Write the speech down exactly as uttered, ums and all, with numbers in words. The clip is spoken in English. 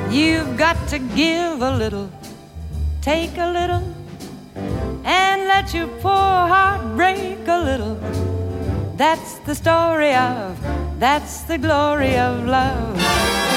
You've got to give a little, take a little, and let your poor heart break a little. That's the story of, that's the glory of love.